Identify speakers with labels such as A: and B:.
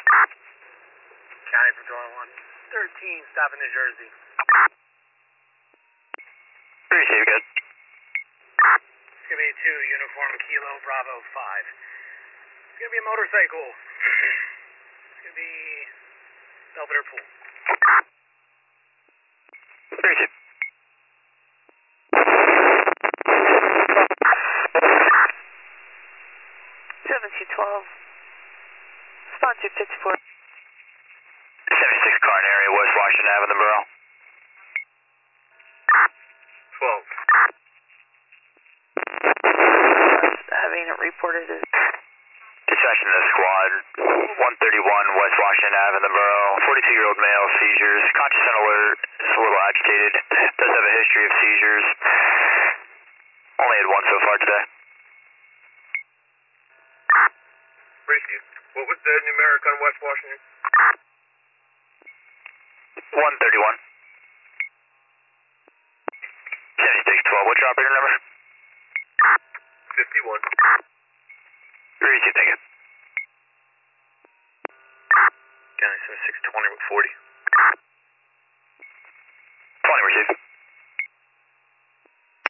A: County Patrol 113, stopping New Jersey.
B: Appreciate it, good.
A: It's going to be 2, Uniform Kilo Bravo 5. It's going to be a motorcycle. It's going to be Belvedere Pool.
B: Appreciate it.
C: 7212. Sponsor 54.
B: 76 car in area, West Washington Ave in the borough.
A: 12.
C: Having it reported as
B: Dispatching the squad, 131 West Washington Ave in the borough. 42-year-old male, seizures, conscious and alert, is a little agitated, does have a history of seizures. Only had one so far today.
A: Appreciate it. What was the numeric on West Washington?
B: 131. 7612, what's your operator number?
A: 51.
B: Appreciate it, thank you.
A: County 7620 with 40.